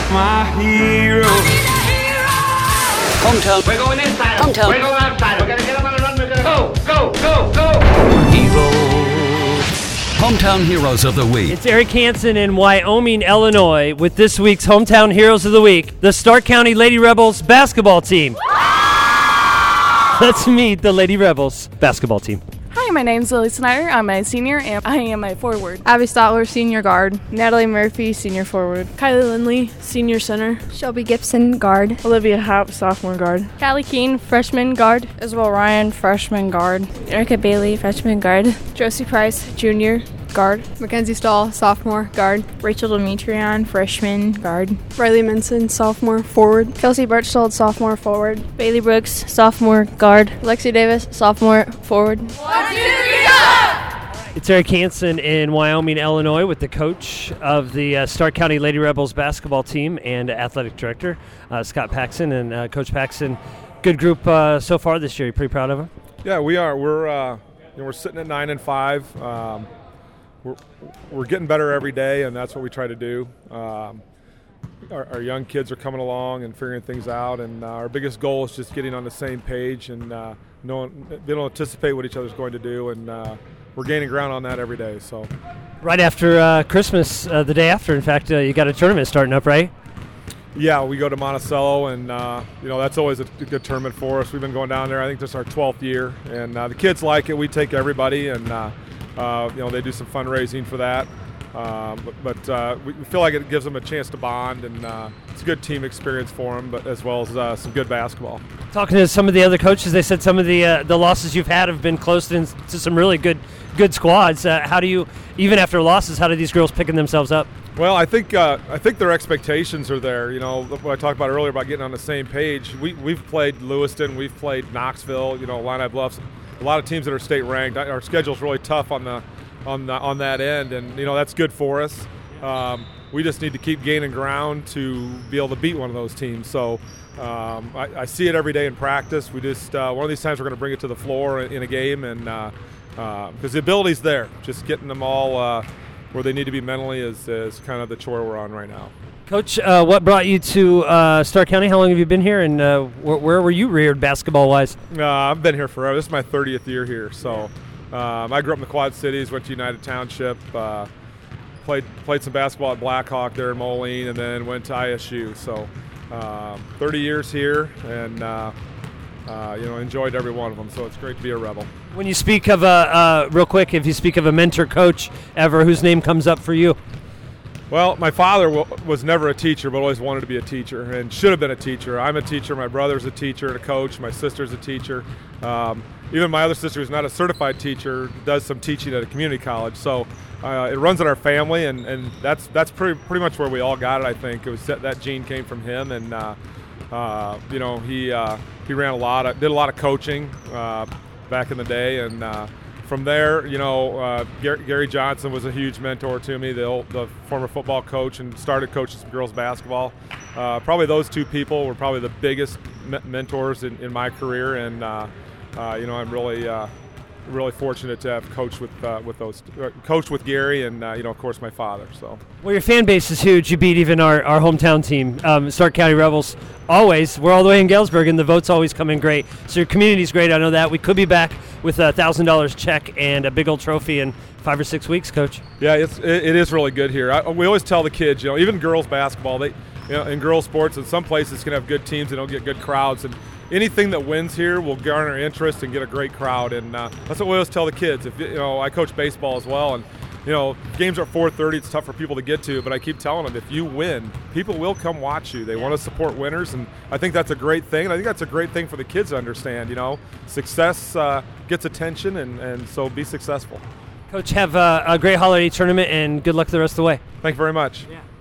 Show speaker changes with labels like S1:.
S1: my hero.
S2: Hometown.
S3: We're going inside.
S2: Hometown.
S3: We're going outside. We're going to get up on the run. We're going to go.
S2: Heroes. Hometown Heroes of the Week.
S4: It's Eric Hansen in Wyoming, Illinois, with this week's Hometown Heroes of the Week, the Stark County Lady Rebels basketball team. Let's meet the Lady Rebels basketball team.
S5: Hi, my name's Lily Snyder. I'm a senior and I am a forward.
S6: Abby Stotler, senior guard. Natalie Murphy, senior forward.
S5: Kylie Lindley, senior center.
S7: Shelby Gibson, guard.
S5: Olivia Happ, sophomore guard.
S6: Callie Keene, freshman guard. Isabel Ryan, freshman guard.
S7: Erica Bailey, freshman guard.
S6: Josie Price, junior guard.
S8: Mackenzie Stahl, sophomore guard.
S6: Rachel Demetrion, freshman guard.
S8: Riley Minson, sophomore forward.
S7: Kelsey Birchtold, sophomore forward.
S6: Bailey Brooks, sophomore guard.
S7: Lexi Davis, sophomore forward.
S4: It's Eric Hansen in Wyoming, Illinois, with the coach of the Stark County Lady Rebels basketball team and athletic director, Scott Paxson. And Coach Paxson, good group so far this year. You pretty proud of them?
S9: Yeah, we are. We're sitting at 9-5. We're getting better every day, and that's what we try to do. Our young kids are coming along and figuring things out, and our biggest goal is just getting on the same page and being able to anticipate what each other's going to do, and we're gaining ground on that every day. So,
S4: right after Christmas, the day after, in fact, you got a tournament starting up, right?
S9: Yeah, we go to Monticello, and that's always a good tournament for us. We've been going down there. I think this is our 12th year, and the kids like it. We take everybody, and they do some fundraising for that. But we feel like it gives them a chance to bond, and it's a good team experience for them, but as well as some good basketball.
S4: Talking to some of the other coaches, they said some of the losses you've had have been close to some really good squads. How do you, even after losses, how do these girls picking themselves up?
S9: Well, I think their expectations are there. You know, what I talked about earlier about getting on the same page. We've played Lewiston, we've played Knoxville, Illini Bluffs, a lot of teams that are state ranked. Our schedule's really tough on that end, and that's good for us. We just need to keep gaining ground to be able to beat one of those teams. So I see it every day in practice. We just one of these times we're going to bring it to the floor in a game, and because the ability's there, just getting them all where they need to be mentally is kind of the chore we're on right now.
S4: Coach, what brought you to Stark County? How long have you been here, and where were you reared basketball-wise?
S9: I've been here forever. This is my 30th year here. So I grew up in the Quad Cities, went to United Township, played some basketball at Blackhawk there in Moline, and then went to ISU. So 30 years here, and enjoyed every one of them. So it's great to be a Rebel.
S4: When you speak of real quick, if you speak of a mentor coach ever, whose name comes up for you?
S9: Well, my father was never a teacher, but always wanted to be a teacher and should have been a teacher. I'm a teacher. My brother's a teacher and a coach. My sister's a teacher. Even my other sister, who's not a certified teacher, does some teaching at a community college. So it runs in our family, and that's pretty much where we all got it. I think it was that gene came from him, and he ran did a lot of coaching back in the day, and. From there, Gary Johnson was a huge mentor to me, the former football coach, and started coaching some girls basketball. Probably those two people were probably the biggest mentors in my career, and I'm really fortunate to have coached with Gary and of course my father. So.
S4: Well, your fan base is huge. You beat even our hometown team, Stark County Rebels. Always, we're all the way in Galesburg, and the votes always come in great. So your community's great. I know that. We could be back with a $1,000 check and a big old trophy in 5 or 6 weeks, Coach.
S9: Yeah, it is really good here. We always tell the kids, even girls basketball, in girls sports, in some places can have good teams and don't get good crowds, and anything that wins here will garner interest and get a great crowd, and that's what we always tell the kids. I coach baseball as well, and games are at 4:30. It's tough for people to get to, but I keep telling them, if you win, people will come watch you. They want to support winners, and I think that's a great thing. And I think that's a great thing for the kids to understand. Success gets attention, and so be successful.
S4: Coach, have a great holiday tournament, and good luck the rest of the way.
S9: Thank you very much.
S4: Yeah.